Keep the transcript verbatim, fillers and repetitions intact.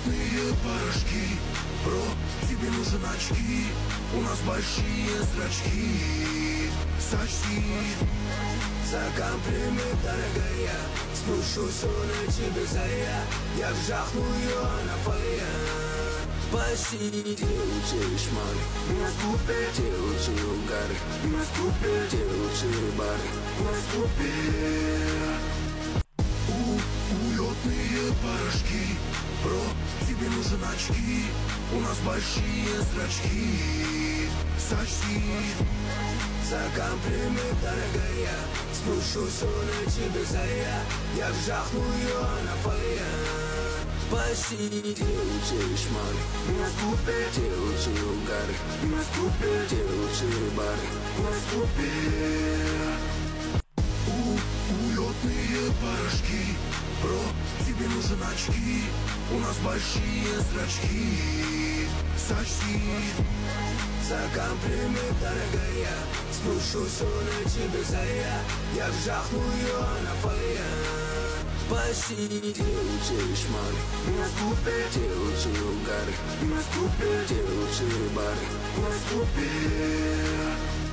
улетные порошки. Бро, тебе нужен очки, у нас большие зрачки. Сочти за комплимент, дорогая, спущу все на тебе заря. Я вжахну ее на фойе. Спаси, делайте шмары, наступи, делайте угары, наступи, делайте бары, наступи. Улетные порошки. Бро, тебе нужен очки, у нас большие зрачки. Сочти за комплимент, дорогая, спущу все на тебе заря. Я вжахну ее на фойе. Спаси, делайте шмары, наступи, делайте угары, наступи, делайте бары, наступи. Улетные порошки. Бро, тебе нужен очки, у нас большие зрачки. Сочти за комплимент, дорогая, спущу все на тебе заря. Я вжахну ее на фойе. Спаси, делайте шмары, наступи, делайте угары, наступи, делайте бары, наступи.